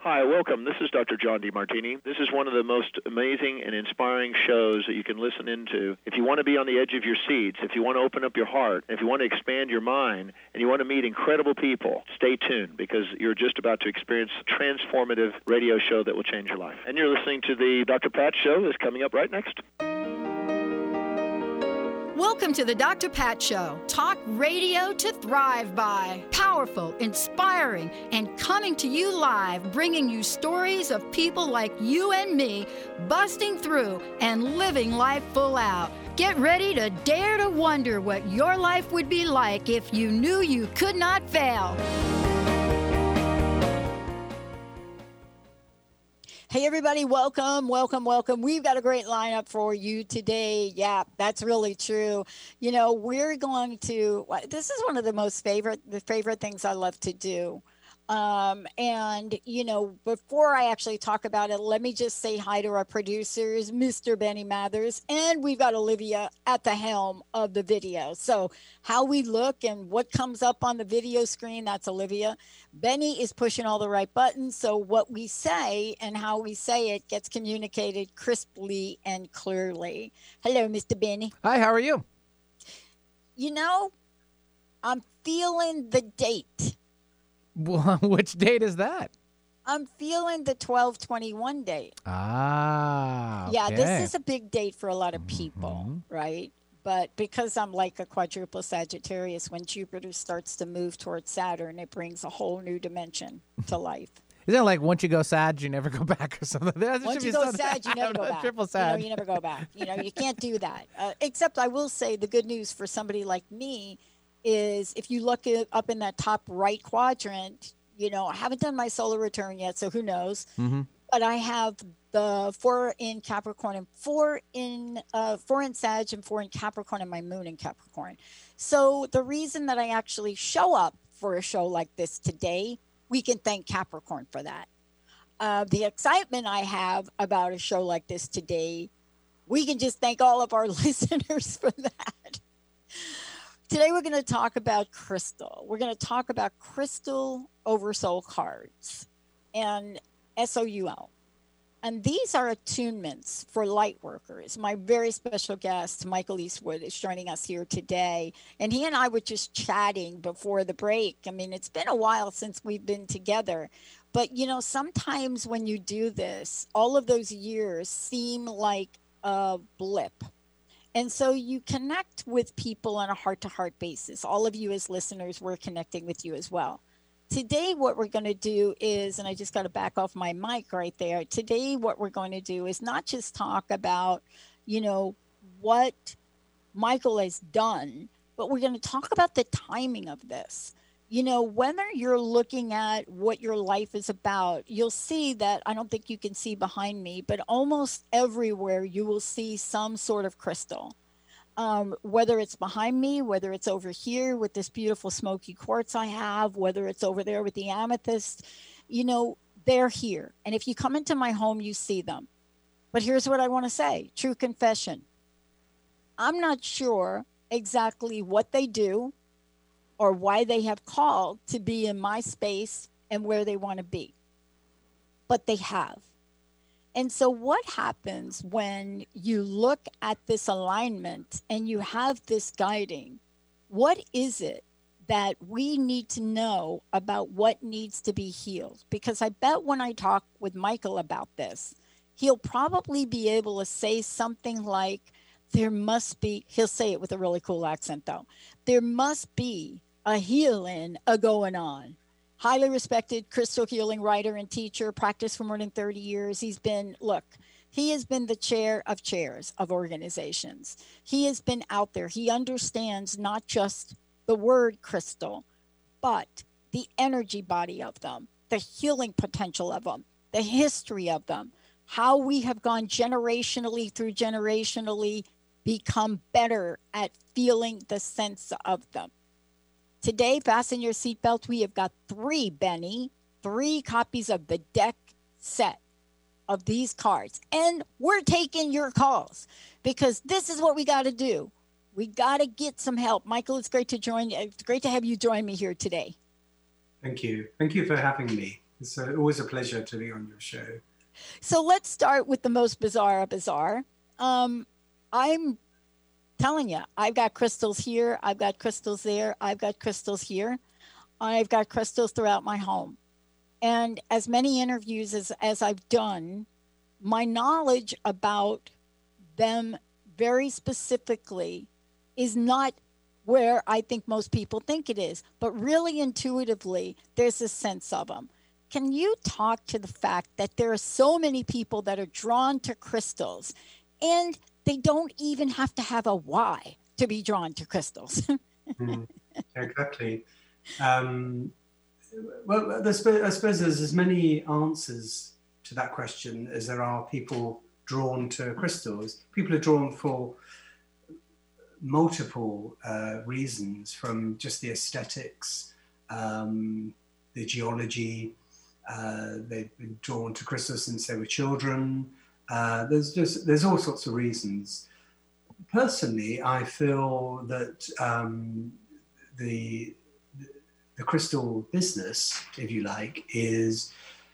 Hi, welcome. This is Dr. John DeMartini. This is one of the most amazing and inspiring shows that you can listen into. If you want to be on the edge of your seats, if you want to open up your heart, if you want to expand your mind, and you want to meet incredible people, stay tuned because you're just about to experience a transformative radio show that will change your life. And you're listening to the Dr. Pat Show that's coming up right next. Welcome to the Dr. Pat Show. Talk radio to thrive by. Powerful, inspiring, and coming to you live, bringing you stories of people like you and me busting through and living life full out. Get ready to dare to wonder what your life would be like if you knew you could not fail. Hey, everybody, welcome. We've got a great lineup for you today. Yeah, that's really true. You know, we're going to, this is one of the favorite things I love to do. And, you know, before I actually talk about it, let me just say hi to our producers, Mr. Benny Mathers, and we've got Olivia at the helm of the video. So how we look and what comes up on the video screen, that's Olivia. Benny is pushing all the right buttons. So what we say and how we say it gets communicated crisply and clearly. Hello, Mr. Benny. Hi, how are you? You know, I'm feeling the date. Well, which date is that? I'm feeling the 12/21 date. Ah, okay. Yeah, this is a big date for a lot of people, right? But because I'm like a quadruple Sagittarius, when Jupiter starts to move towards Saturn, it brings a whole new dimension to life. Isn't it like once you go Sag, you never go back or something? Once you go Sag, you never go back. Triple Sag. You never go back. You can't do that. Except I will say the good news for somebody like me is if you look up in that top right quadrant, you know, I haven't done my solar return yet, so who knows? But I have the 4 in Capricorn and 4 in Sag and 4 in Capricorn and my moon in Capricorn. So the reason that I actually show up for a show like this today, we can thank Capricorn for that. The excitement I have about a show like this today, we can just thank all of our listeners for that. Today, we're going to talk about crystal. We're going to talk about crystal oversoul cards and SOUL. And these are attunements for light workers. My very special guest, Michael Eastwood, is joining us here today. And he and I were just chatting before the break. I mean, it's been a while since we've been together. But, you know, sometimes when you do this, all of those years seem like a blip. And so you connect with people on a heart-to-heart basis. All of you as listeners, we're connecting with you as well. Today, what we're going to do is, and I just got to back off my mic right there. Today, what we're going to do is not just talk about, you know, what Michael has done, but we're going to talk about the timing of this. You know, whether you're looking at what your life is about, you'll see that, I don't think you can see behind me, but almost everywhere you will see some sort of crystal. Whether it's behind me, whether it's over here with this beautiful smoky quartz I have, whether it's over there with the amethyst, you know, they're here. And if you come into my home, you see them. But here's what I want to say, true confession. I'm not sure exactly what they do or why they have called to be in my space and where they want to be. But they have. And so what happens when you look at this alignment and you have this guiding? What is it that we need to know about what needs to be healed? Because I bet when I talk with Michael about this, he'll probably be able to say something like, there must be, he'll say it with a really cool accent though, there must be a healing going on. Highly respected crystal healing writer and teacher, practiced for more than 30 years. He has been the chair of chairs of organizations. He has been out there. He understands not just the word crystal, but the energy body of them, the healing potential of them, the history of them, how we have gone generationally through generationally, become better at feeling the sense of them. Today, fasten your seatbelt. We have got three copies of the deck set of these cards. And we're taking your calls because this is what we got to do. We got to get some help. Michael, it's great to have you join me here today. Thank you. Thank you for having me. It's always a pleasure to be on your show. So let's start with the most bizarre bizarre. I'm telling you, I've got crystals here, I've got crystals there, I've got crystals here, I've got crystals throughout my home. And as many interviews as I've done, my knowledge about them very specifically is not where I think most people think it is, but really intuitively, there's a sense of them. Can you talk to the fact that there are so many people that are drawn to crystals and they don't even have to have a why to be drawn to crystals? Exactly. Well, I suppose there's as many answers to that question as there are people drawn to crystals. People are drawn for multiple reasons, from just the aesthetics, the geology. They've been drawn to crystals since they were children. There's all sorts of reasons. Personally, I feel that the crystal business, if you like, is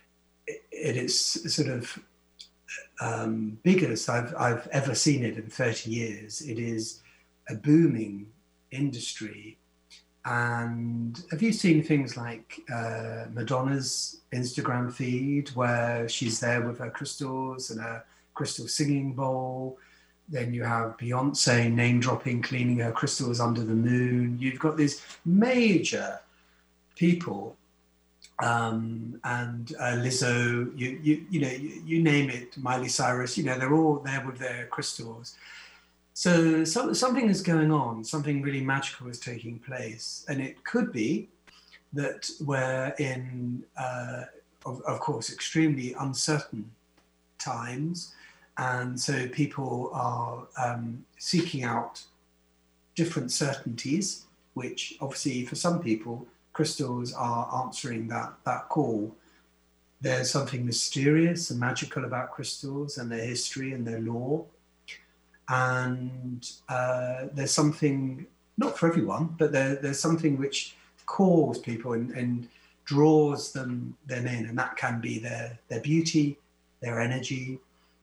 sort of biggest I've ever seen it in 30 years. It is a booming industry. And have you seen things like Madonna's Instagram feed, where she's there with her crystals and a crystal singing bowl? Then you have Beyonce name dropping, cleaning her crystals under the moon. You've got these major people, and Lizzo, you name it, Miley Cyrus, they're all there with their crystals. So something is going on, something really magical is taking place. And it could be that we're in, of course, extremely uncertain times. And so people are seeking out different certainties, which obviously for some people, crystals are answering that call. There's something mysterious and magical about crystals and their history and their lore. And there's something, not for everyone, but there's something which calls people and draws them in, and that can be their beauty, their energy.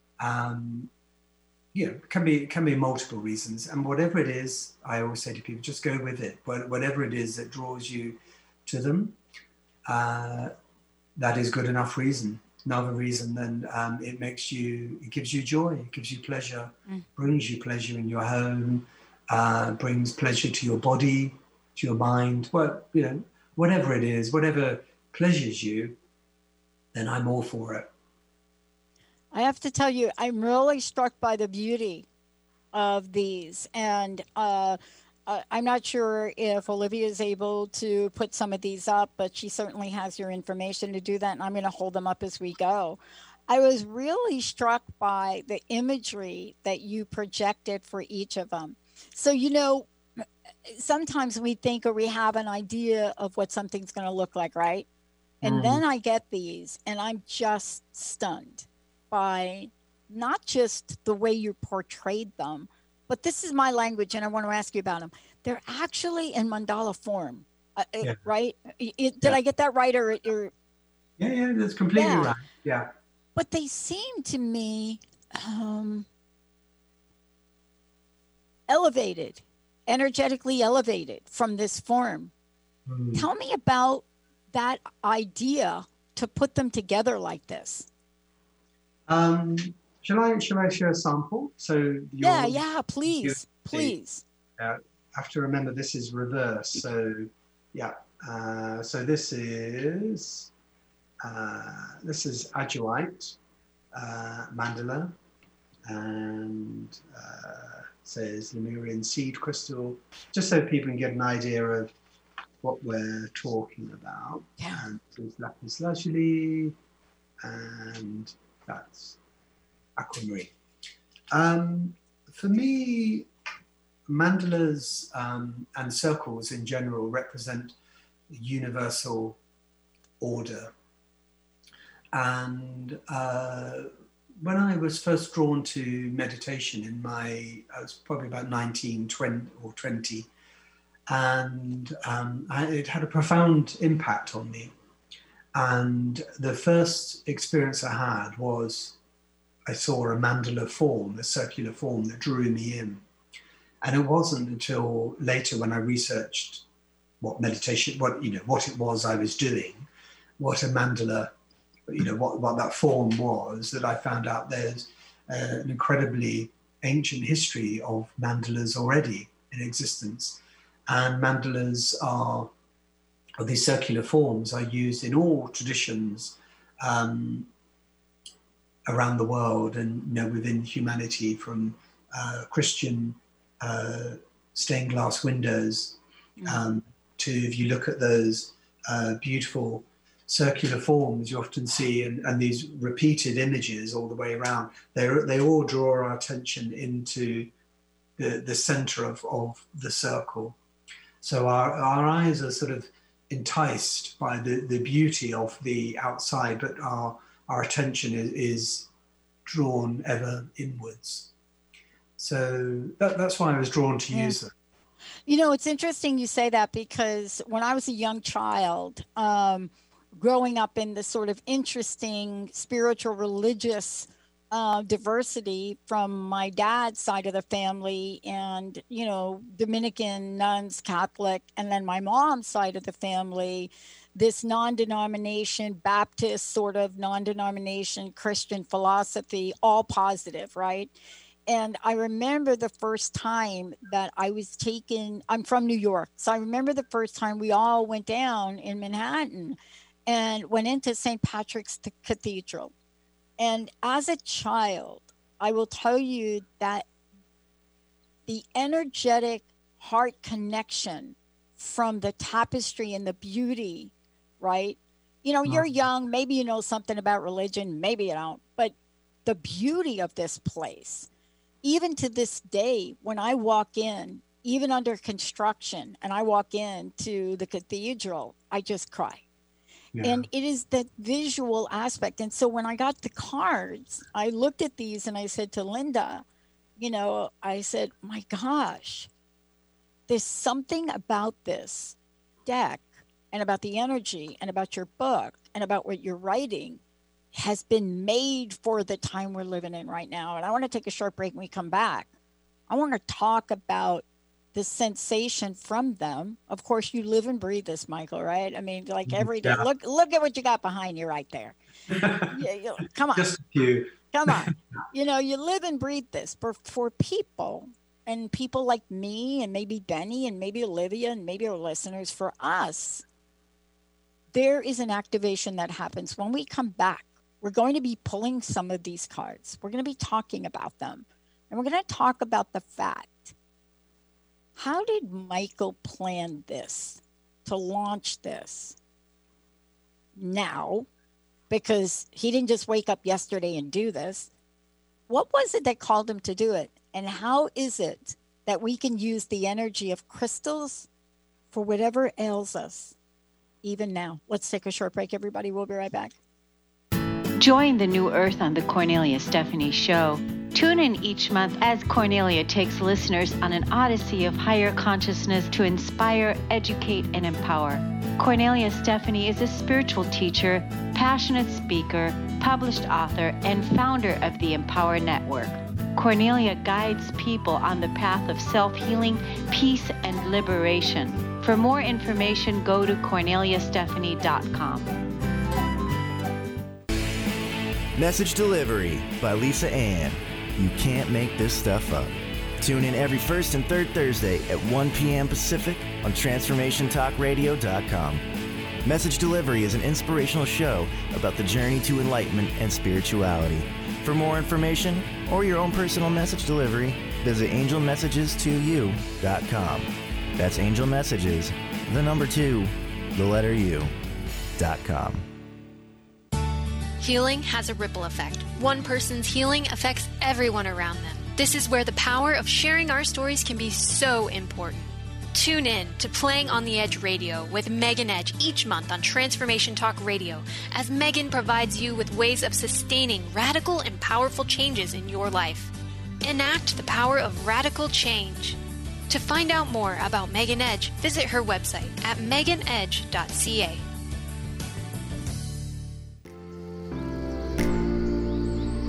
It can be multiple reasons. And whatever it is, I always say to people, just go with it. Whatever it is that draws you to them, that is good enough reason. Another reason, then it gives you joy, it gives you pleasure, brings you pleasure in your home, brings pleasure to your body, to your mind. Well, whatever it is, whatever pleasures you, then I'm all for it. I have to tell you, I'm really struck by the beauty of these. And I'm not sure if Olivia is able to put some of these up, but she certainly has your information to do that. And I'm going to hold them up as we go. I was really struck by the imagery that you projected for each of them. So, sometimes we think or we have an idea of what something's going to look like, right? And then I get these and I'm just stunned by not just the way you portrayed them, but this is my language and I want to ask you about them. They're actually in mandala form, right? Did I get that right? Or Yeah, that's completely right. Yeah. But they seem to me elevated, energetically elevated from this form. Tell me about that idea to put them together like this. Shall I share a sample? So please. I have to remember this is reverse. So so this is Adjoite mandala, and says Lemurian seed crystal, just so people can get an idea of what we're talking about. And there's lapis lazuli, and that's aquamarine. For me, mandalas and circles in general represent the universal order. And when I was first drawn to meditation I was probably about 19, 20, and it had a profound impact on me. And the first experience I had was I saw a mandala form, a circular form that drew me in. And it wasn't until later when I researched what meditation, what it was I was doing, what a mandala, what that form was, that I found out there's an incredibly ancient history of mandalas already in existence. And mandalas or these circular forms are used in all traditions around the world and within humanity, from Christian stained glass windows to, if you look at those beautiful circular forms you often see, and these repeated images all the way around, they all draw our attention into the center of the circle. So our eyes are sort of enticed by the beauty of the outside, but our attention is drawn ever inwards. So that's why I was drawn to use them. It's interesting you say that, because when I was a young child, growing up in this sort of interesting spiritual religious diversity from my dad's side of the family, and Dominican nuns, Catholic, and then my mom's side of the family, this non-denomination Baptist sort of non-denomination Christian philosophy, all positive, right? And I remember the first time that I was taken, I'm from New York, so I remember the first time we all went down in Manhattan and went into St. Patrick's Cathedral. And as a child, I will tell you that the energetic heart connection from the tapestry and the beauty, right? You're young, maybe you know something about religion, maybe you don't, but the beauty of this place, even to this day, when I walk in, even under construction, and I walk into the cathedral, I just cry. Yeah. And it is that visual aspect. And so when I got the cards, I looked at these and I said to Linda, I said, my gosh, there's something about this deck and about the energy and about your book and about what you're writing has been made for the time we're living in right now. And I want to take a short break when we come back. I want to talk about the sensation from them. Of course, you live and breathe this, Michael, right? I mean, like every day. Yeah. Look at what you got behind you right there. Come on. Just a few. Come on. You live and breathe this. For people, and people like me and maybe Benny and maybe Olivia and maybe our listeners, for us, there is an activation that happens when we come back. We're going to be pulling some of these cards. We're going to be talking about them. And we're going to talk about the fact, how did Michael plan this, to launch this now? Because he didn't just wake up yesterday and do this. What was it that called him to do it? And how is it that we can use the energy of crystals for whatever ails us, even now? Let's take a short break, everybody. We'll be right back. Join the New Earth on the Cornelia Stephanie Show. Tune in each month as Cornelia takes listeners on an odyssey of higher consciousness to inspire, educate, and empower. Cornelia Stephanie is a spiritual teacher, passionate speaker, published author, and founder of the Empower Network. Cornelia guides people on the path of self-healing, peace, and liberation. For more information, go to corneliastephanie.com. Message Delivery by Lisa Ann. You can't make this stuff up. Tune in every first and third Thursday at 1 p.m. Pacific on TransformationTalkRadio.com. Message Delivery is an inspirational show about the journey to enlightenment and spirituality. For more information or your own personal message delivery, visit angelmessages2u.com. That's Angel Messages, the number 2, the letter U.com. Healing has a ripple effect. One person's healing affects everyone around them. This is where the power of sharing our stories can be so important. Tune in to Playing on the Edge Radio with Megan Edge each month on Transformation Talk Radio, as Megan provides you with ways of sustaining radical and powerful changes in your life. Enact the power of radical change. To find out more about Megan Edge, visit her website at meganedge.ca.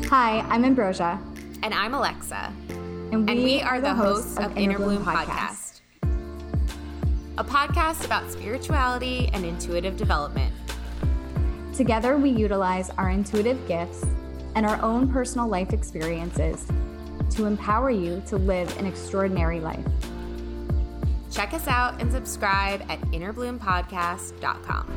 Hi, I'm Ambrosia. And I'm Alexa. And we are the hosts of Inner Bloom Podcast. A podcast about spirituality and intuitive development. Together, we utilize our intuitive gifts and our own personal life experiences to empower you to live an extraordinary life. Check us out and subscribe at innerbloompodcast.com.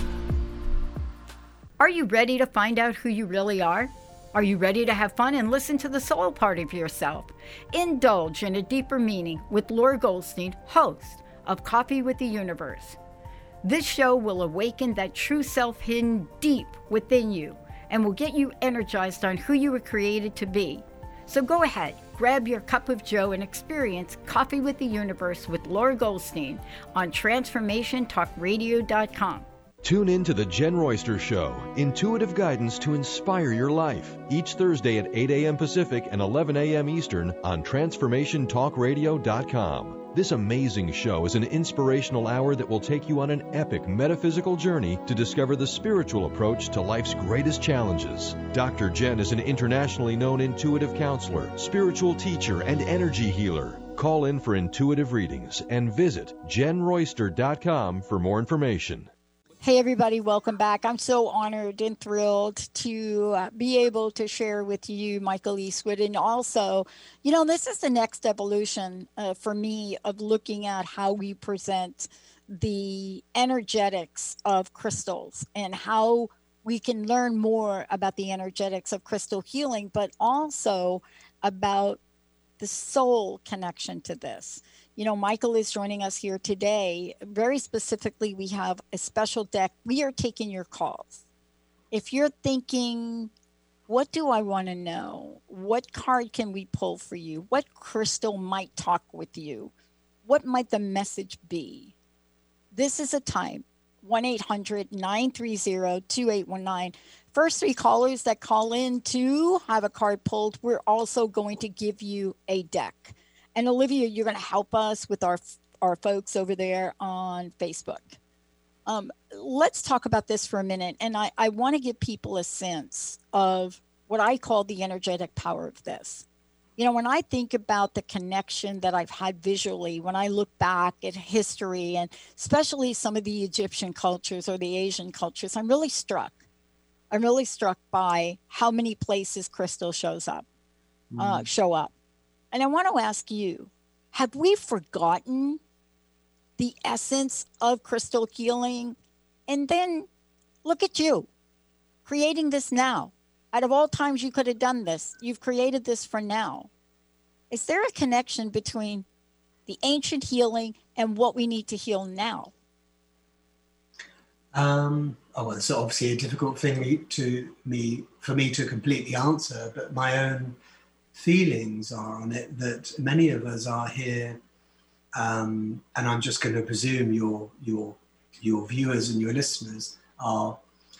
Are you ready to find out who you really are? Are you ready to have fun and listen to the soul part of yourself? Indulge in a deeper meaning with Laura Goldstein, host of Coffee with the Universe. This show will awaken that true self hidden deep within you and will get you energized on who you were created to be. So go ahead, grab your cup of joe and experience Coffee with the Universe with Laura Goldstein on TransformationTalkRadio.com. Tune in to The Jen Royster Show, intuitive guidance to inspire your life, each Thursday at 8 a.m. Pacific and 11 a.m. Eastern on TransformationTalkRadio.com. This amazing show is an inspirational hour that will take you on an epic metaphysical journey to discover the spiritual approach to life's greatest challenges. Dr. Jen is an internationally known intuitive counselor, spiritual teacher, and energy healer. Call in for intuitive readings and visit JenRoyster.com for more information. Hey, everybody, welcome back. I'm so honored and thrilled to be able to share with you Michael Eastwood. And also, you know, this is the next evolution for me of looking at how we present the energetics of crystals and how we can learn more about the energetics of crystal healing, but also about the soul connection to this. You know, Michael is joining us here today. Very specifically, we have a special deck. We are taking your calls. If you're thinking, what do I want to know? What card can we pull for you? What crystal might talk with you? What might the message be? This is a time, 1-800-930-2819. First three callers that call in to have a card pulled, we're also going to give you a deck. And Olivia, you're going to help us with our folks over there on Facebook. Let's talk about this for a minute. And I want to give people a sense of what I call the energetic power of this. You know, when I think about the connection that I've had visually, when I look back at history and especially some of the Egyptian cultures or the Asian cultures, I'm really struck by how many places crystal show up. And I want to ask you, have we forgotten the essence of crystal healing? And then look at you, creating this now. Out of all times you could have done this, you've created this for now. Is there a connection between the ancient healing and what we need to heal now? Well, it's obviously a difficult thing for me to completely answer, but my own feelings are on it that many of us are here, and I'm just going to presume your viewers and your listeners are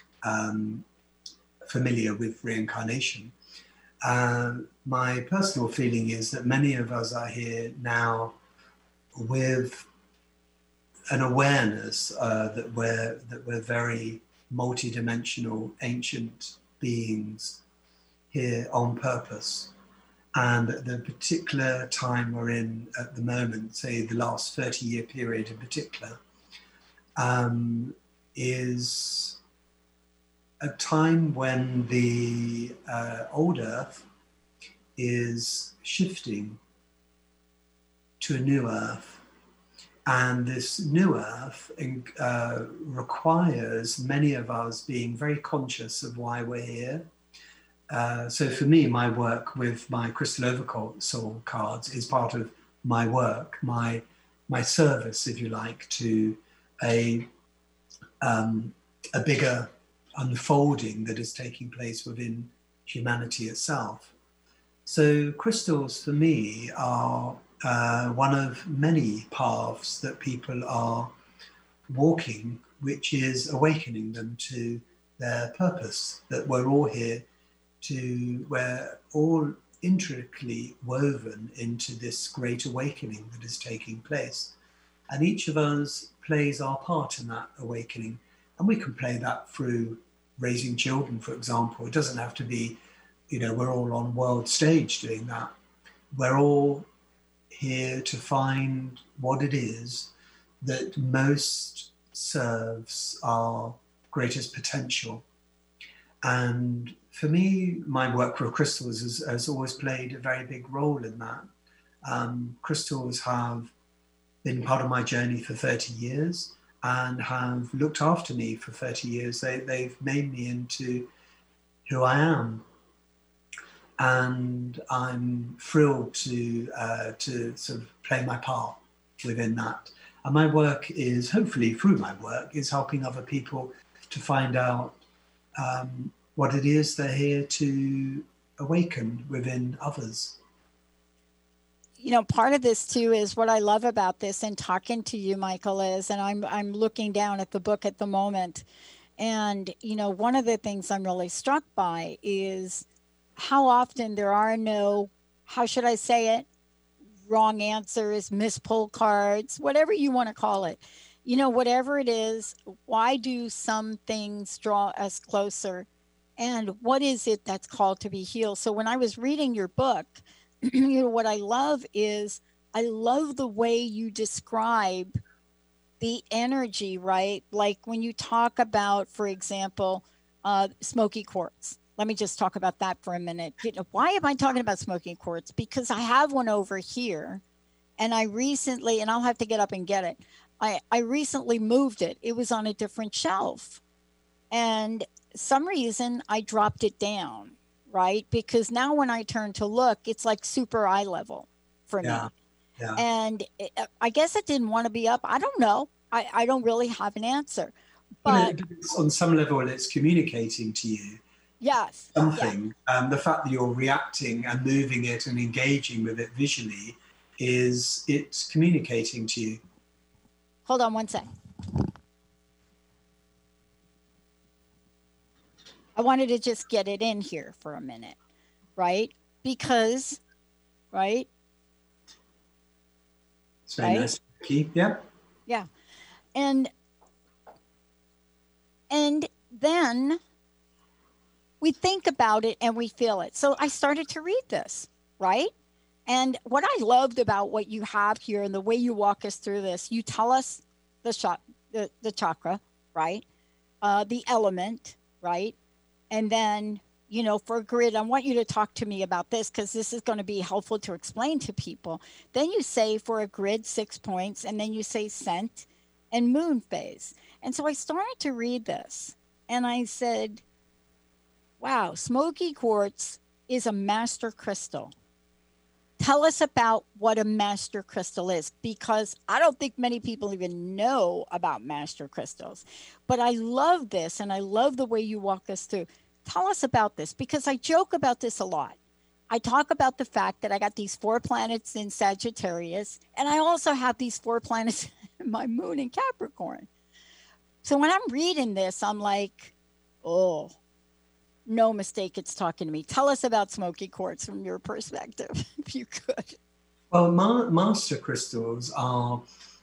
familiar with reincarnation. My personal feeling is that many of us are here now with an awareness that we're very multidimensional ancient beings here on purpose. And the particular time we're in at the moment, say the last 30-year period in particular, is a time when the old Earth is shifting to a new Earth. And this new Earth requires many of us being very conscious of why we're here. So for me, my work with my Crystal Oversoul cards is part of my work, my service, if you like, to a bigger unfolding that is taking place within humanity itself. So crystals for me are one of many paths that people are walking, which is awakening them to their purpose, that we're all here we're all intricately woven into this great awakening that is taking place. And each of us plays our part in that awakening. And we can play that through raising children, for example. It doesn't have to be we're all on world stage doing that. We're all here to find what it is that most serves our greatest potential. And for me, my work with crystals has always played a very big role in that. Crystals have been part of my journey for 30 years and have looked after me for 30 years. They've made me into who I am. And I'm thrilled to sort of play my part within that. And my work is, hopefully through my work, is helping other people to find out what it is they're here to awaken within others. Part of this too is what I love about this and talking to you, Michael, is, and I'm looking down at the book at the moment. And, one of the things I'm really struck by is how often there are no, how should I say it, wrong answers, mispulled cards, whatever you want to call it. Whatever it is, why do some things draw us closer? And what is it that's called to be healed? So when I was reading your book, what I love is, I love the way you describe the energy, right? Like when you talk about, for example, smoky quartz. Let me just talk about that for a minute. Why am I talking about smoky quartz? Because I have one over here, and I recently, and I'll have to get up and get it. I recently moved it. It was on a different shelf. And some reason I dropped it down, right? Because now when I turn to look, it's like super eye level for me. Yeah. And I guess it didn't want to be up. I don't know. I don't really have an answer. But on some level, it's communicating to you. Yes. Something. Yeah. The fact that you're reacting and moving it and engaging with it visually it's communicating to you. Hold on one sec. I wanted to just get it in here for a minute, right? Because, right? It's very nice. Yeah. Yeah. And then we think about it and we feel it. So I started to read this, right? And what I loved about what you have here and the way you walk us through this, you tell us the chakra, right? The element, right? And then, for a grid, I want you to talk to me about this because this is going to be helpful to explain to people. Then you say for a grid, 6 points, and then you say scent and moon phase. And so I started to read this and I said, wow, smoky quartz is a master crystal. Tell us about what a master crystal is, because I don't think many people even know about master crystals. But I love this, and I love the way you walk us through. Tell us about this, because I joke about this a lot. I talk about the fact that I got these 4 planets in Sagittarius, and I also have these 4 planets in my moon in Capricorn. So when I'm reading this, I'm like, oh, no mistake, it's talking to me. Tell us about smoky quartz from your perspective, if you could. Well, master crystals are,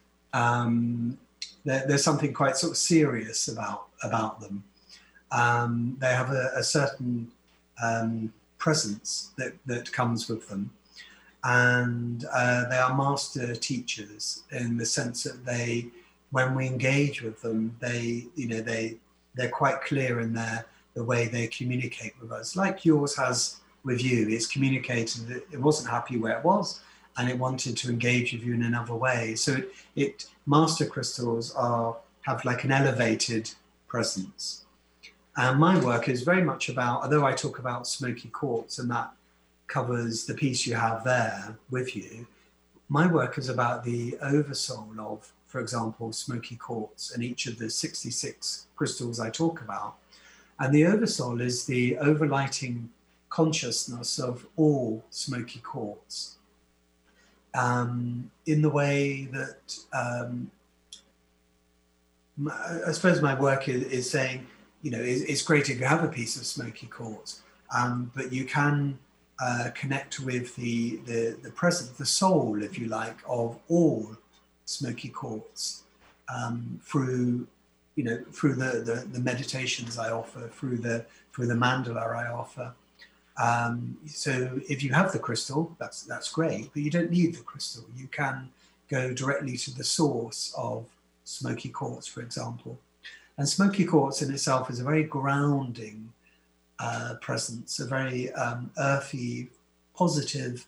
there's something quite sort of serious about them. They have a certain presence that comes with them. And they are master teachers in the sense that when we engage with them, they're quite clear in the way they communicate with us, like yours has with you. It's communicated that it wasn't happy where it was and it wanted to engage with you in another way. So master crystals have like an elevated presence. And my work is very much about, although I talk about smoky quartz and that covers the piece you have there with you, my work is about the oversoul of, for example, smoky quartz and each of the 66 crystals I talk about. And the oversoul is the overlighting consciousness of all smoky quartz. In the way that, I suppose my work is saying, it's great if you have a piece of smoky quartz, but you can connect with the presence, the soul, if you like, of all smoky quartz through the meditations I offer, through the mandala I offer. So if you have the crystal, that's great, but you don't need the crystal. You can go directly to the source of smoky quartz, for example. And smoky quartz in itself is a very grounding presence, a very earthy, positive.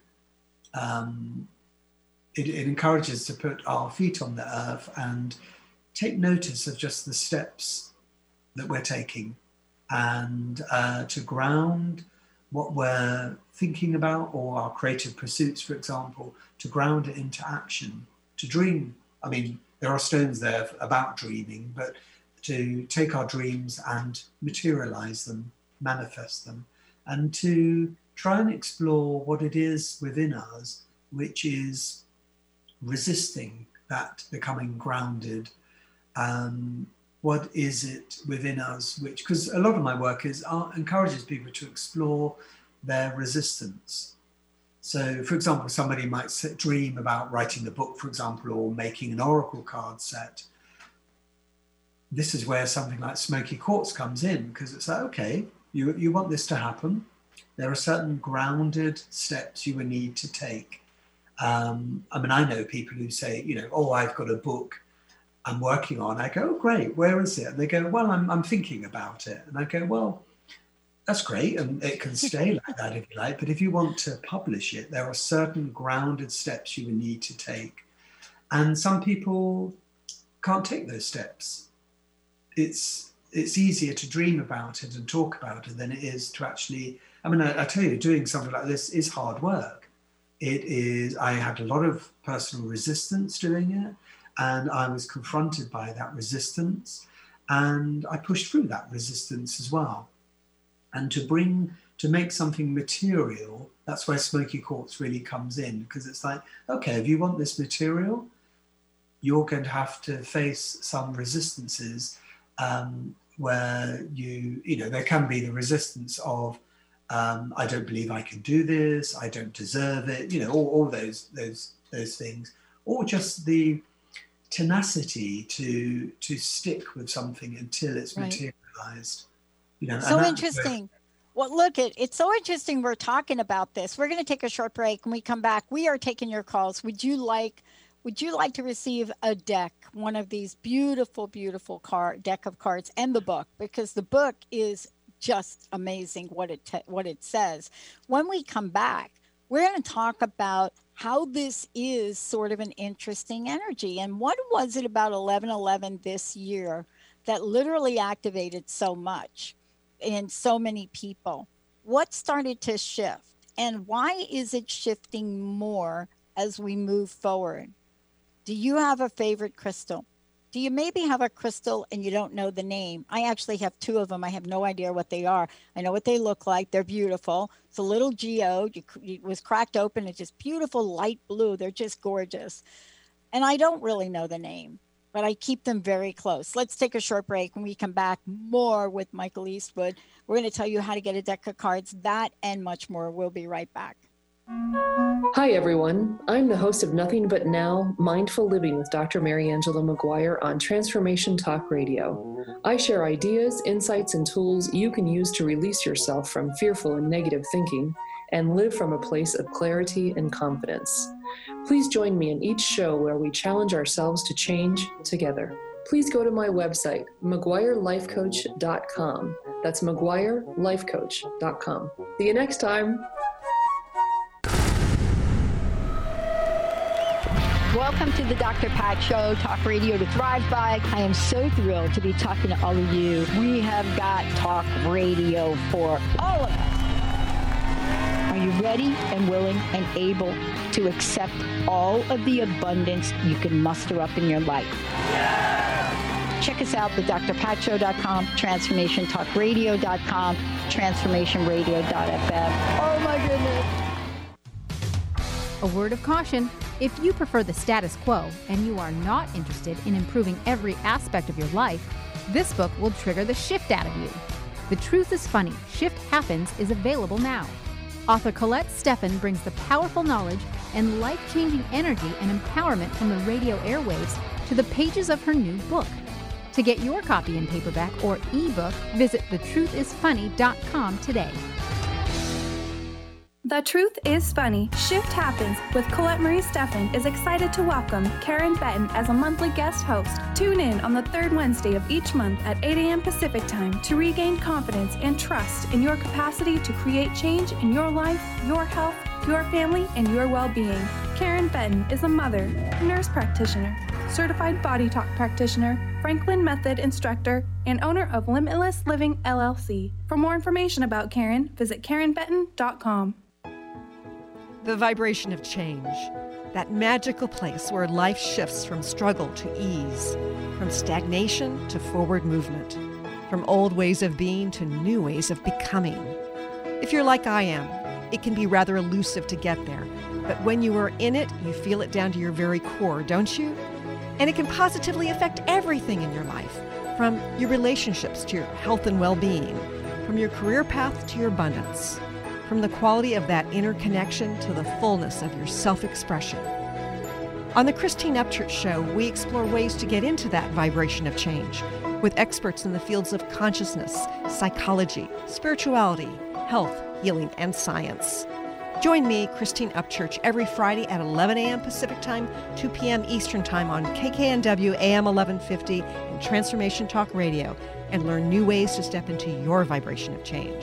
It encourages to put our feet on the earth and take notice of just the steps that we're taking, and to ground what we're thinking about, or our creative pursuits, for example, to ground it into action, to dream. I mean, there are stones there about dreaming, but to take our dreams and materialize them, manifest them, and to try and explore what it is within us which is resisting that becoming grounded. What is it within us which, because a lot of my work encourages people to explore their resistance. So, for example, somebody might dream about writing a book, for example, or making an oracle card set. This is where something like smoky quartz comes in, because it's like, okay, you want this to happen. There are certain grounded steps you will need to take. I mean, I know people who say, oh, I've got a book I'm working on. I go, oh, great, where is it? And they go, well, I'm thinking about it. And I go, well, that's great, and it can stay like that if you like, but if you want to publish it, there are certain grounded steps you will need to take. And some people can't take those steps. It's easier to dream about it and talk about it than it is to actually, I mean, I tell you, doing something like this is hard work. I had a lot of personal resistance doing it, and I was confronted by that resistance, and I pushed through that resistance as well. And to make something material, that's where smoky quartz really comes in, because it's like, okay, if you want this material, you're going to have to face some resistances where there can be the resistance of, I don't believe I can do this, I don't deserve it, all those things, or just the tenacity to stick with something until it's materialized. So interesting. Well, look, it's so interesting we're talking about this. We're going to take a short break. When we come back, we are taking your calls. Would you like to receive a deck, one of these beautiful, beautiful deck of cards, and the book? Because the book is just amazing what it says. When we come back, we're going to talk about how this is sort of an interesting energy. And what was it about 11/11 this year that literally activated so much in so many people? What started to shift, and why is it shifting more as we move forward? Do you have a favorite crystal? Do you maybe have a crystal and you don't know the name? I actually have two of them. I have no idea what they are. I know what they look like. They're beautiful. It's a little geode. It was cracked open. It's just beautiful light blue. They're just gorgeous. And I don't really know the name, but I keep them very close. Let's take a short break. When we come back, more with Michael Eastwood. We're going to tell you how to get a deck of cards, that and much more. We'll be right back. Hi, everyone. I'm the host of Nothing But Now, Mindful Living with Dr. Mary Angela McGuire on Transformation Talk Radio. I share ideas, insights, and tools you can use to release yourself from fearful and negative thinking and live from a place of clarity and confidence. Please join me in each show where we challenge ourselves to change together. Please go to my website, McGuireLifeCoach.com. That's McGuireLifeCoach.com. See you next time. Welcome to the Dr. Pat Show, Talk Radio to Thrive By. I am so thrilled to be talking to all of you. We have got talk radio for all of us. Are you ready and willing and able to accept all of the abundance you can muster up in your life? Yeah! Check us out at drpatshow.com, transformationtalkradio.com, transformationradio.fm. Oh my goodness. A word of caution. If you prefer the status quo and you are not interested in improving every aspect of your life, this book will trigger the shift out of you. The Truth is Funny, Shift Happens is available now. Author Colette Steffen brings the powerful knowledge and life-changing energy and empowerment from the radio airwaves to the pages of her new book. To get your copy in paperback or ebook, visit thetruthisfunny.com today. The Truth is Funny. Shift Happens with Colette Marie Steffen is excited to welcome Karen Benton as a monthly guest host. Tune in on the third Wednesday of each month at 8 a.m. Pacific Time to regain confidence and trust in your capacity to create change in your life, your health, your family, and your well-being. Karen Benton is a mother, nurse practitioner, certified body talk practitioner, Franklin Method instructor, and owner of Limitless Living LLC. For more information about Karen, visit KarenBenton.com. The vibration of change, that magical place where life shifts from struggle to ease, from stagnation to forward movement, from old ways of being to new ways of becoming. If you're like I am, it can be rather elusive to get there, but when you are in it, you feel it down to your very core, don't you? And it can positively affect everything in your life, from your relationships to your health and well-being, from your career path to your abundance, from the quality of that inner connection to the fullness of your self-expression. On the Christine Upchurch Show, we explore ways to get into that vibration of change with experts in the fields of consciousness, psychology, spirituality, health, healing, and science. Join me, Christine Upchurch, every Friday at 11 a.m. Pacific Time, 2 p.m. Eastern Time on KKNW AM 1150 and Transformation Talk Radio, and learn new ways to step into your vibration of change.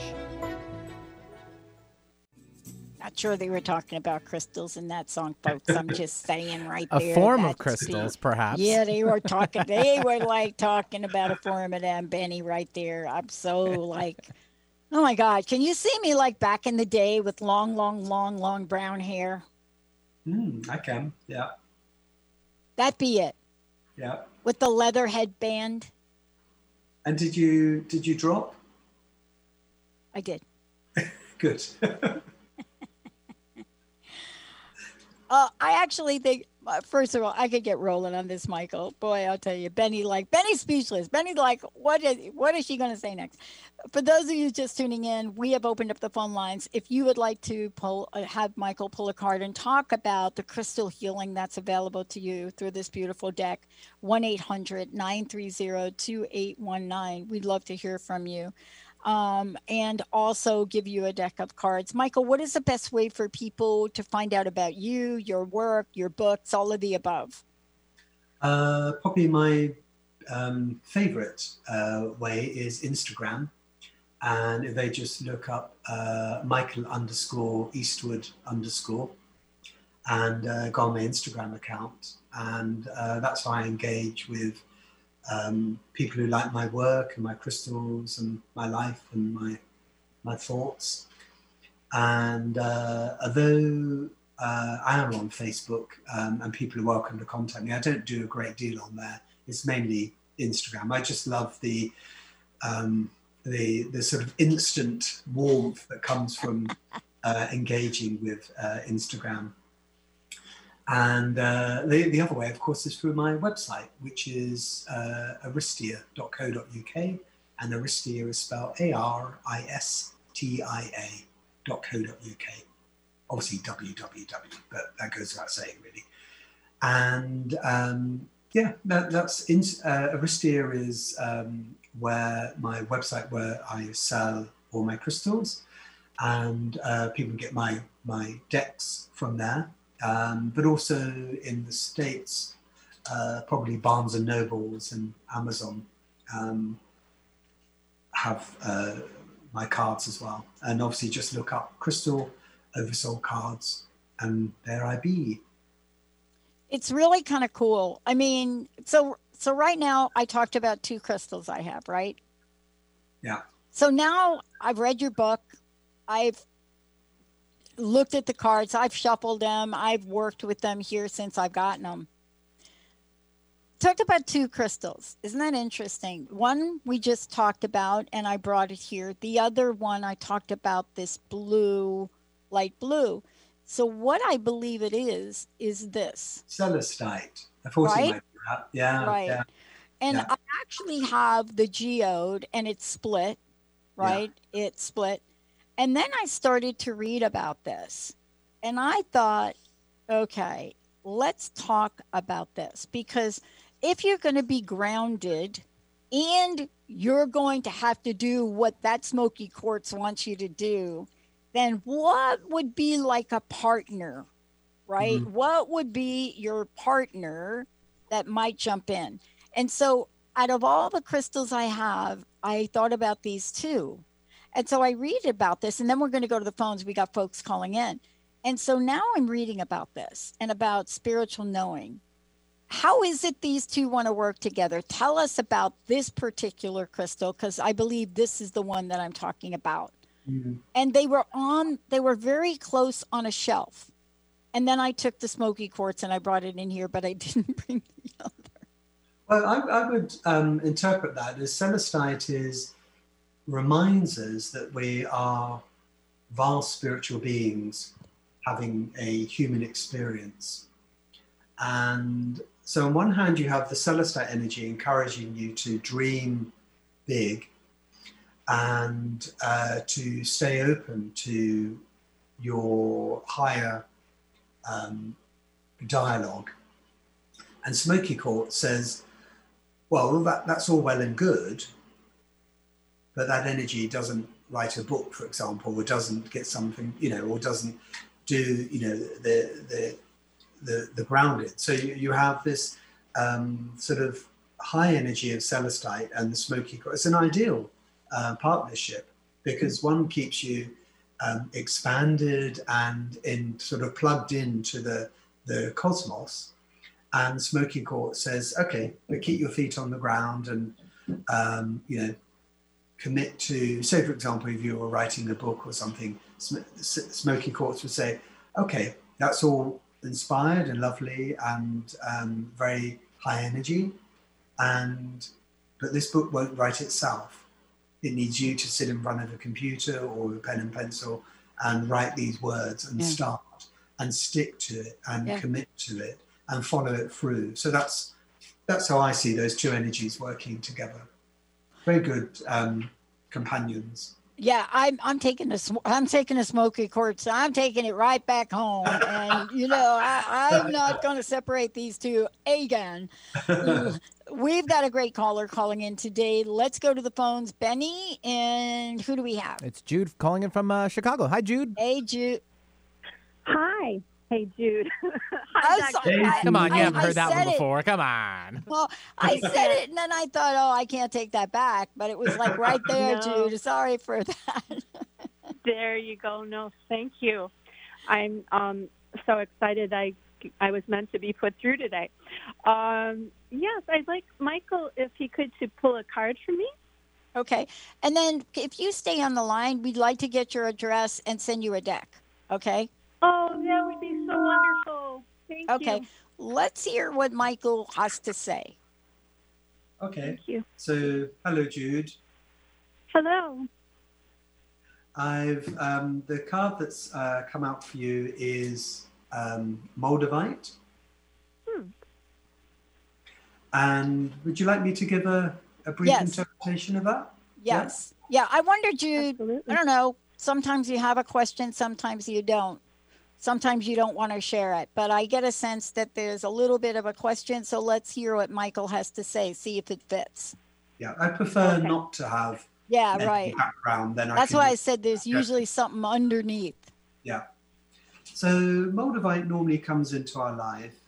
Not sure they were talking about crystals in that song, folks. I'm just saying right there. A form of crystals, perhaps. Yeah, they were talking. They were like talking about a form of them, Benny, right there. I'm so like, oh my God. Can you see me like back in the day with long brown hair? I can. Yeah. That'd be it. Yeah. With the leather headband. And did you drop? I did. Good. I actually think, first of all, I could get rolling on this, Michael. Boy, I'll tell you, Benny's speechless. Benny's like, what is she going to say next? For those of you just tuning in, we have opened up the phone lines. If you would like to have Michael pull a card and talk about the crystal healing that's available to you through this beautiful deck, 1-800-930-2819. We'd love to hear from you. And also give you a deck of cards. Michael, what is the best way for people to find out about you, your work, your books, all of the above? Probably my favorite way is Instagram. And if they just look up Michael_Eastwood_ and go on my Instagram account. And that's how I engage with people who like my work and my crystals and my life and my thoughts. And although I am on Facebook and people are welcome to contact me, I don't do a great deal on there. It's mainly Instagram. I just love the sort of instant warmth that comes from engaging with Instagram. And the other way, of course, is through my website, which is aristia.co.uk, and Aristia is spelled ARISTIA.co.uk. Obviously www, but that goes without saying, really. And that's Aristia is where my website where I sell all my crystals, and people get my decks from there. But also in the States, probably Barnes and Nobles and Amazon have my cards as well. And obviously just look up Crystal Oversoul Cards and there I be. It's really kind of cool. I mean, so right now I talked about 2 crystals I have, right? Yeah. So now I've read your book. I've looked at the cards. I've shuffled them. I've worked with them here since I've gotten them. Talked about 2 crystals. Isn't that interesting? One we just talked about, and I brought it here. The other one I talked about, this blue, light blue. So what I believe it is this. Celestite. I thought right? it might be that. Yeah. Right. Yeah. And yeah. I actually have the geode, and it's split, right? Yeah. It's split. And then I started to read about this. And I thought, okay, let's talk about this. Because if you're going to be grounded and you're going to have to do what that smoky quartz wants you to do, then what would be like a partner, right? Mm-hmm. What would be your partner that might jump in? And so out of all the crystals I have, I thought about these two. And so I read about this, and then we're going to go to the phones. We got folks calling in. And so now I'm reading about this and about spiritual knowing. How is it these two want to work together? Tell us about this particular crystal, because I believe this is the one that I'm talking about. Mm-hmm. And they were very close on a shelf. And then I took the smoky quartz and I brought it in here, but I didn't bring the other. Well, I would interpret that as celestite reminds us that we are vast spiritual beings having a human experience. And so on one hand, you have the celestite energy encouraging you to dream big and to stay open to your higher dialogue. And smoky quartz says, well, that's all well and good, but that energy doesn't write a book, for example, or doesn't get something, or doesn't do, the grounded. So you have this sort of high energy of celestite and the smoky quartz. It's an ideal partnership because one keeps you expanded and in sort of plugged into the cosmos, and smoky quartz says, okay, but keep your feet on the ground and commit to, say for example, if you were writing a book or something, smoky quartz would say, okay, that's all inspired and lovely and very high energy, but this book won't write itself. It needs you to sit in front of a computer or a pen and pencil and write these words and start and stick to it and commit to it and follow it through. So that's how I see those two energies working together. Very good companions. Yeah, I'm taking a smoky quartz. I'm taking it right back home, and I'm not going to separate these two again. We've got a great caller calling in today. Let's go to the phones. Benny, and who do we have? It's Jude calling in from Chicago. Hi, Jude. Hey, Jude. Hi. Hey, Jude. Come on, you haven't heard that one before. Come on. Well, I said it, and then I thought, I can't take that back. But it was like right there, No. Jude. Sorry for that. There you go. No, thank you. I'm so excited I was meant to be put through today. Yes, I'd like Michael, if he could, to pull a card for me. Okay. And then if you stay on the line, we'd like to get your address and send you a deck. Okay? Oh, that would be so wonderful. Thank you. Okay. Let's hear what Michael has to say. Okay. Thank you. So, hello, Jude. Hello. I've the card that's come out for you is Moldavite. And would you like me to give a brief interpretation of that? Yes. Yeah. I wonder, Jude, I don't know. Sometimes you have a question, sometimes you don't. Sometimes you don't want to share it, but I get a sense that there's a little bit of a question. So let's hear what Michael has to say, see if it fits. Yeah, I prefer not to have right. background. That's why I said there's usually something underneath. Yeah. So Moldavite normally comes into our life.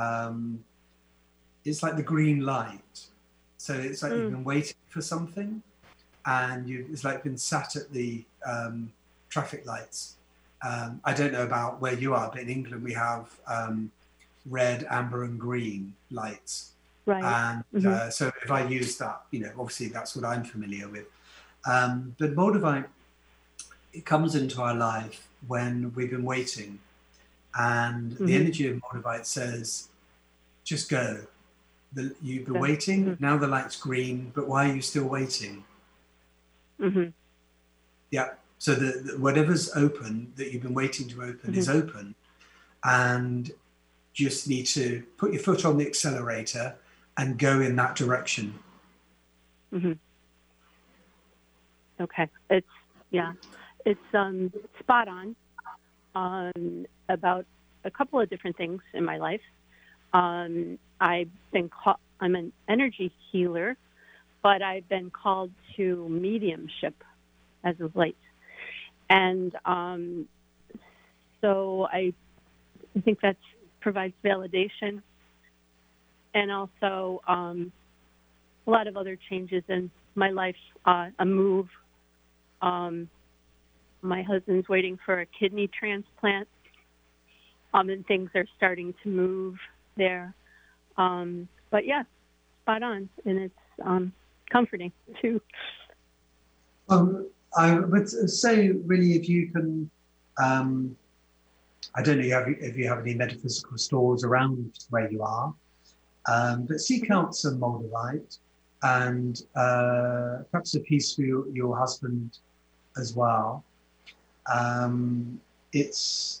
It's like the green light. So it's like you've been waiting for something, and it's like been sat at the traffic lights. I don't know about where you are, but in England we have red, amber, and green lights. Right. And so if I use that, obviously that's what I'm familiar with. But Moldavite, it comes into our life when we've been waiting, and the energy of Moldavite says, just go. You've been waiting, now the light's green, but why are you still waiting? Yeah. So whatever's open that you've been waiting to open is open, and you just need to put your foot on the accelerator and go in that direction. Okay. It's spot on about a couple of different things in my life. I'm an energy healer, but I've been called to mediumship as of late. And so I think that provides validation, and also a lot of other changes in my life, a move. My husband's waiting for a kidney transplant, and things are starting to move there. But yeah, spot on, and it's comforting too. I would say, really, if you can, I don't know if you have any metaphysical stores around where you are, but seek out some Moldavite and perhaps a piece for your husband as well. It's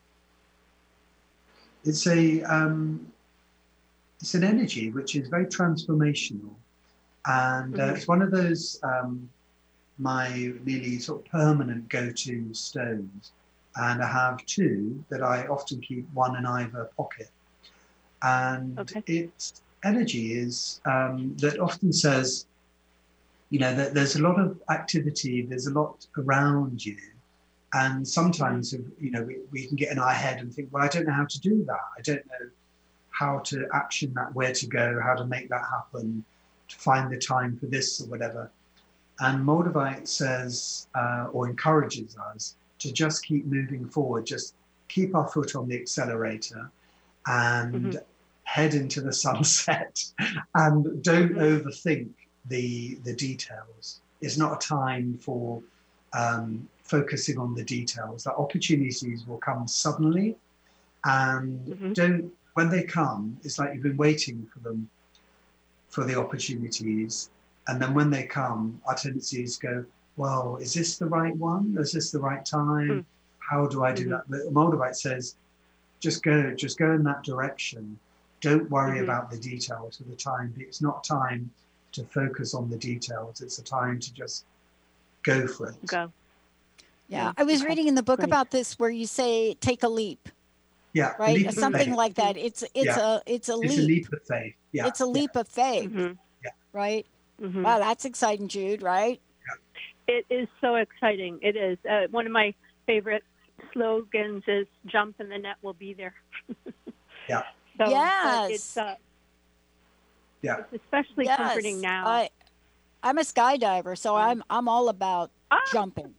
an energy which is very transformational, and it's one of those my nearly sort of permanent go-to stones, and I have two that I often keep, one in either pocket. And its energy is that often says, that there's a lot of activity, there's a lot around you, and sometimes we can get in our head and think, well, I don't know how to do that, I don't know how to action that, where to go, how to make that happen, to find the time for this or whatever. And Moldavite says, or encourages us to just keep moving forward, just keep our foot on the accelerator and head into the sunset, and don't overthink the details. It's not a time for focusing on the details. The opportunities will come suddenly, and when they come, it's like you've been waiting for them, for the opportunities. And then when they come, our tendency is to go, well, is this the right one? Is this the right time? How do I do that? But Moldavite says, just go in that direction. Don't worry about the details of the time. It's not time to focus on the details. It's a time to just go for it. Go. Yeah, I was reading in the book about this where you say, take a leap. Yeah, right. Something like that. It's a leap. It's a leap of faith. Yeah, it's a leap of faith. Yeah. Right. Wow, that's exciting, Jude. Right. Yeah. It is so exciting. It is. One of my favorite slogans is "Jump and the net will be there." Yeah. So, yes. It's especially comforting now. I'm a skydiver, so I'm all about jumping.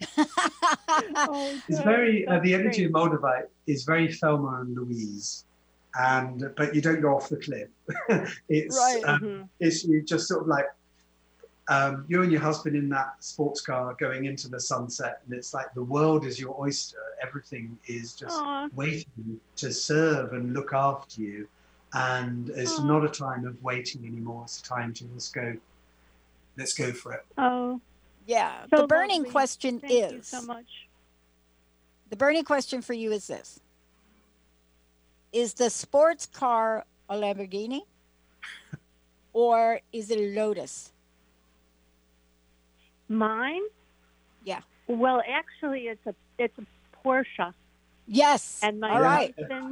It's very the energy of Moldavite is very Thelma and Louise, but you don't go off the cliff. It's it's you just sort of like you and your husband in that sports car going into the sunset, and it's like the world is your oyster. Everything is just waiting to serve and look after you, and it's not a time of waiting anymore. It's a time to just go. Let's go for it. Oh. Yeah, so the burning lovely. question Thank is, you so much. The burning question for you is this. Is the sports car a Lamborghini or is it a Lotus? Mine? Yeah. Well, actually, it's a Porsche. Yes. And my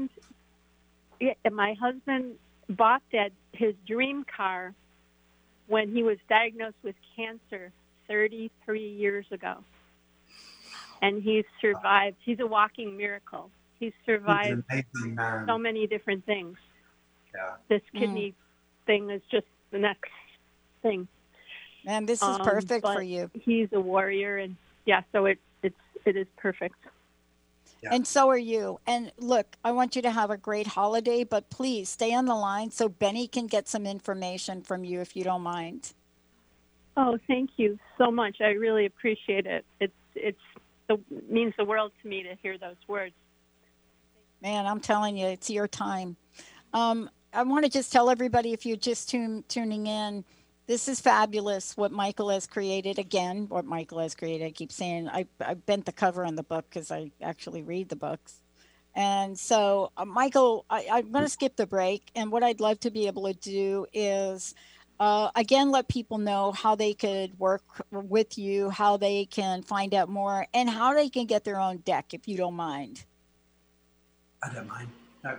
husband bought his dream car when he was diagnosed with cancer 33 years ago. And he's survived. He's a walking miracle. He's survived so many different things. Yeah. This kidney thing is just the next thing. Man, this is perfect for you. He's a warrior, and so it is perfect. Yeah. And so are you. And look, I want you to have a great holiday, but please stay on the line so Benny can get some information from you if you don't mind. Oh, thank you so much. I really appreciate it. It means the world to me to hear those words. Man, I'm telling you, it's your time. I want to just tell everybody, if you're just tuning in, this is fabulous what Michael has created. Again, what Michael has created. I keep saying I bent the cover on the book because I actually read the books. And so, Michael, I'm going to skip the break. And what I'd love to be able to do is, again, let people know how they could work with you, how they can find out more, and how they can get their own deck, if you don't mind. I don't mind. No.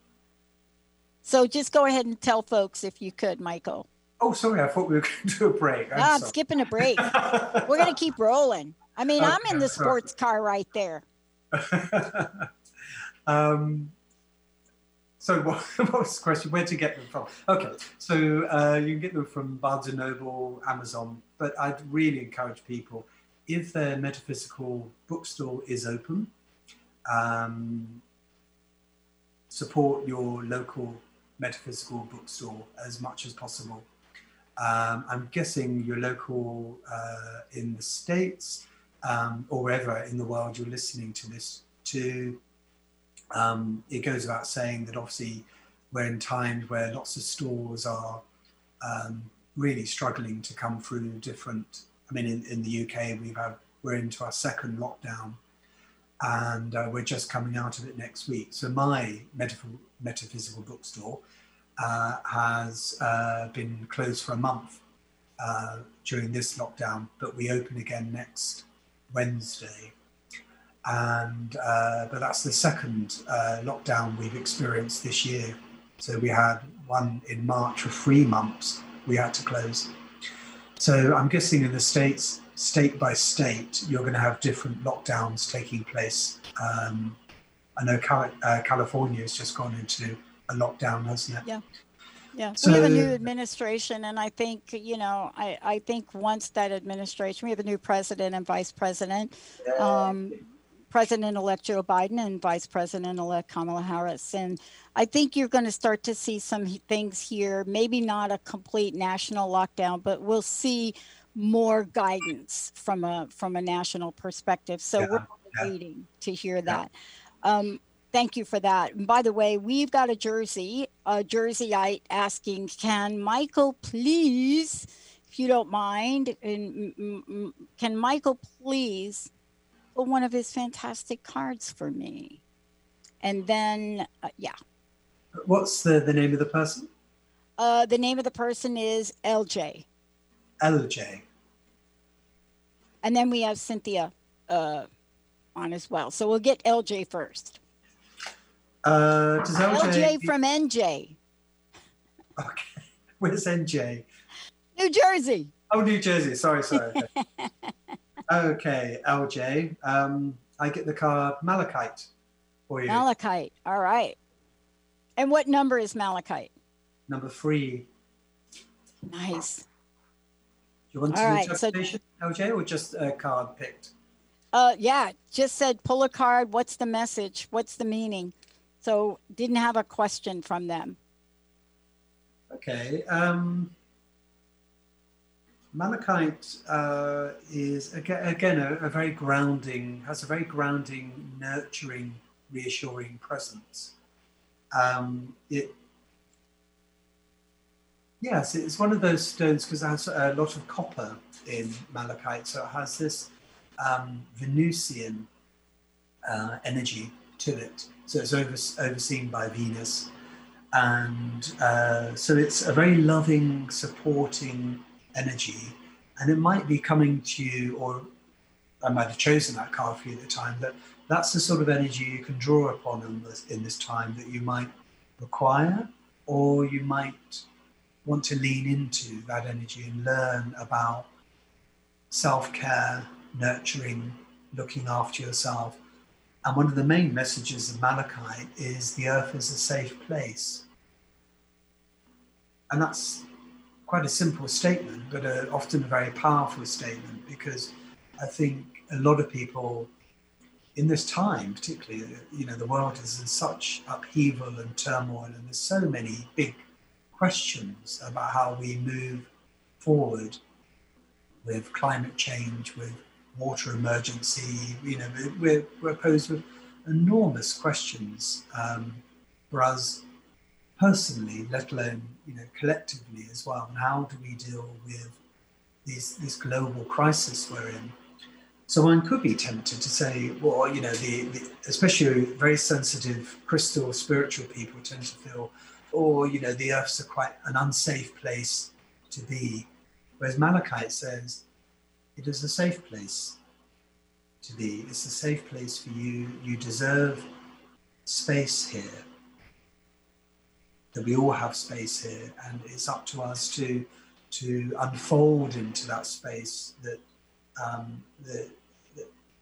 So just go ahead and tell folks if you could, Michael. Oh, sorry. I thought we were going to do a break. I'm skipping a break. We're going to keep rolling. I mean, I'm in the sports car right there. So what was the question? Where to get them from? Okay, so you can get them from Barnes & Noble, Amazon, but I'd really encourage people, if their metaphysical bookstore is open, support your local metaphysical bookstore as much as possible. I'm guessing your local in the States or wherever in the world you're listening to this to. It goes without saying that obviously we're in times where lots of stores are really struggling to come through different. I mean, in the UK, we're into our second lockdown, and we're just coming out of it next week. So my metaphysical bookstore has been closed for a month during this lockdown, but we open again next Wednesday. And but that's the second lockdown we've experienced this year. So we had one in March for 3 months we had to close. So I'm guessing in the States, state by state, you're going to have different lockdowns taking place. I know California has just gone into a lockdown, hasn't it? Yeah. Yeah, So, we have a new administration, and I think, I think once that administration, we have a new president and vice president, President-elect Joe Biden and Vice President-elect Kamala Harris. And I think you're going to start to see some things here, maybe not a complete national lockdown, but we'll see more guidance from a national perspective. So we're waiting to hear that. Thank you for that. And by the way, we've got a Jerseyite asking, can Michael please, if you don't mind, can Michael please pull one of his fantastic cards for me? And then, what's the name of the person? The name of the person is LJ. LJ. And then we have Cynthia on as well. So we'll get LJ first. Does LJ from NJ. Okay. Where's NJ? New Jersey. Oh, New Jersey. Sorry. Okay, LJ. I get the card Malachite for you. Malachite. All right. And what number is Malachite? Number 3. Nice. Do you want to interpretation, LJ, or just a card picked? Just said pull a card. What's the message? What's the meaning? So didn't have a question from them. Okay. Malachite is again a very grounding, has a very grounding, nurturing, reassuring presence. It's one of those stones because it has a lot of copper in malachite, so it has this Venusian energy to it. So it's overseen by Venus, and so it's a very loving, supporting energy, and it might be coming to you, or I might have chosen that card for you at the time, but that's the sort of energy you can draw upon in this time that you might require, or you might want to lean into that energy and learn about self-care, nurturing, looking after yourself. And one of the main messages of Malachite is the earth is a safe place. And that's quite a simple statement, but often a very powerful statement, because I think a lot of people in this time, particularly, the world is in such upheaval and turmoil, and there's so many big questions about how we move forward with climate change, with water emergency. We're posed with enormous questions for us personally, let alone collectively as well. And how do we deal with this global crisis we're in? So one could be tempted to say, well, especially very sensitive, crystal, spiritual people tend to feel, the earth's quite an unsafe place to be. Whereas Malachite says, it is a safe place to be. It's a safe place for you. You deserve space here. That we all have space here, and it's up to us to unfold into that space that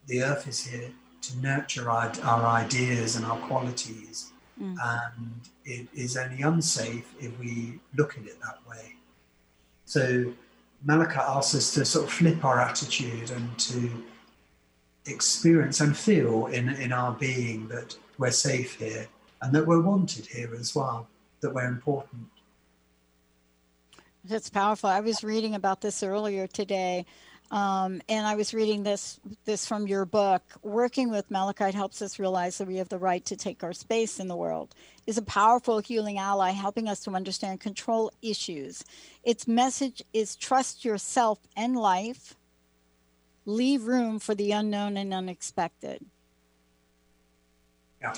the earth is here to nurture our ideas and our qualities. And it is only unsafe if we look at it that way. So Malika asks us to sort of flip our attitude and to experience and feel in our being that we're safe here and that we're wanted here as well, that we're important. That's powerful. I was reading about this earlier today, and I was reading this from your book. Working with Malachite helps us realize that we have the right to take our space in the world. Is a powerful healing ally, helping us to understand and control issues. Its message is trust yourself and life. Leave room for the unknown and unexpected. Yeah.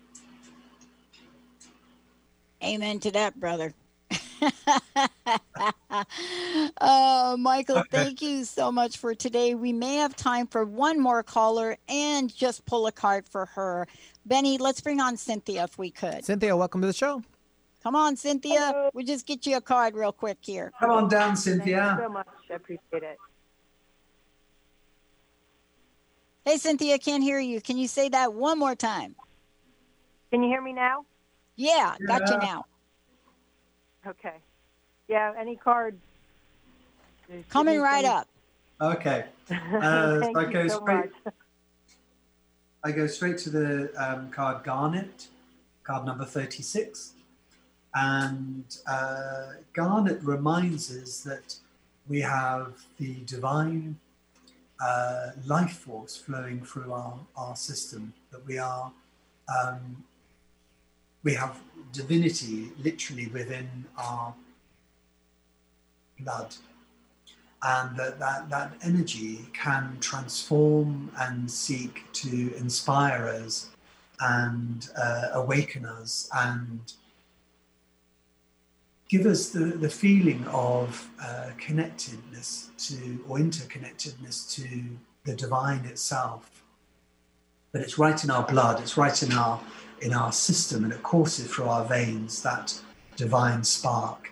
Amen to that, brother. Michael, thank you so much for today. We may have time for one more caller and just pull a card for her. Benny, let's bring on Cynthia if we could. Cynthia, welcome to the show. Come on, Cynthia. Hello. We'll just get you a card real quick here. Come on down, Cynthia. Thank you so much. I appreciate it. Hey, Cynthia, can't hear you. Can you say that one more time? Can you hear me now? Yeah, got you now. Okay. Yeah, any card. Coming right up. Okay. Thank you so much. I go straight to the card Garnet, card number 36. And Garnet reminds us that we have the divine life force flowing through our system, that we have divinity literally within our blood, and that energy can transform and seek to inspire us and awaken us and give us the feeling of connectedness to, or interconnectedness to the divine itself. But it's right in our blood, it's right in our system, and it courses through our veins, that divine spark.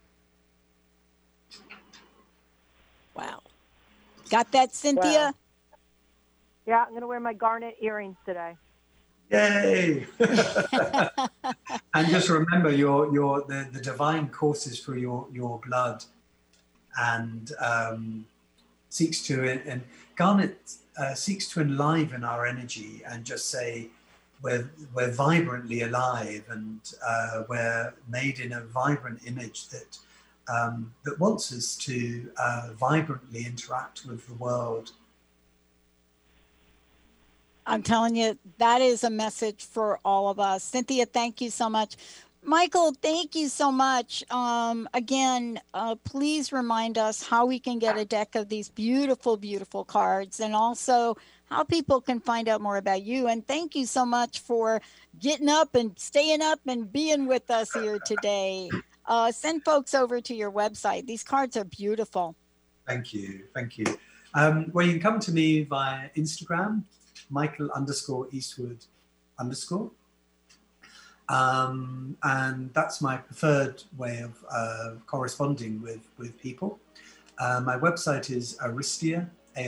Wow. Got that, Cynthia? Wow. Yeah, I'm going to wear my garnet earrings today. Yay! And just remember, the divine courses through your blood and seeks to, and Garnet seeks to enliven our energy and just say we're vibrantly alive, and we're made in a vibrant image that wants us to vibrantly interact with the world. I'm telling you, that is a message for all of us. Cynthia, thank you so much. Michael, thank you so much. Again, please remind us how we can get a deck of these beautiful, beautiful cards, and also how people can find out more about you. And thank you so much for getting up and staying up and being with us here today. Send folks over to your website. These cards are beautiful. Thank you. Thank you. Well, you can come to me via Instagram, Michael_Eastwood_. And that's my preferred way of corresponding with people. My website is Aristia,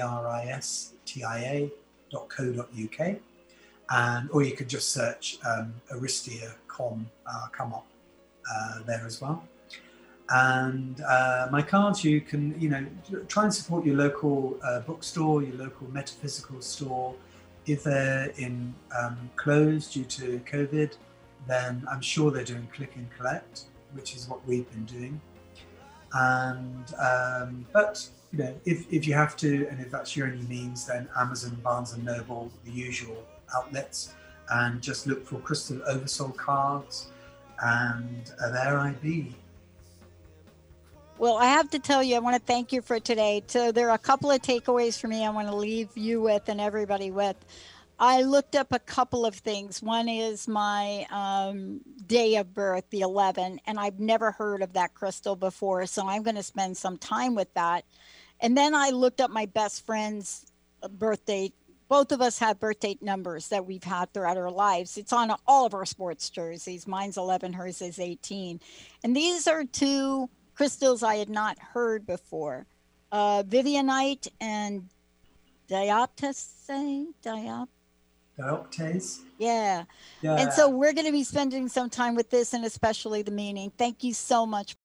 aristia.co.uk. Or you could just search Aristia.com, come up there as well. And my cards, you can, try and support your local bookstore, your local metaphysical store. If they're in closed due to COVID, then I'm sure they're doing click and collect, which is what we've been doing. And but if you have to, and if that's your only means, then Amazon, Barnes and Noble, the usual outlets, and just look for Crystal Oversoul cards, and there I be. Well, I have to tell you, I want to thank you for today. So there are a couple of takeaways for me I want to leave you with and everybody with. I looked up a couple of things. One is my day of birth, the 11, and I've never heard of that crystal before, so I'm going to spend some time with that. And then I looked up my best friend's birthday. Both of us have birthday numbers that we've had throughout our lives. It's on all of our sports jerseys. Mine's 11, hers is 18. And these are two crystals I had not heard before. Vivianite and Dioptase. Yeah. And so we're going to be spending some time with this, and especially the meaning. Thank you so much.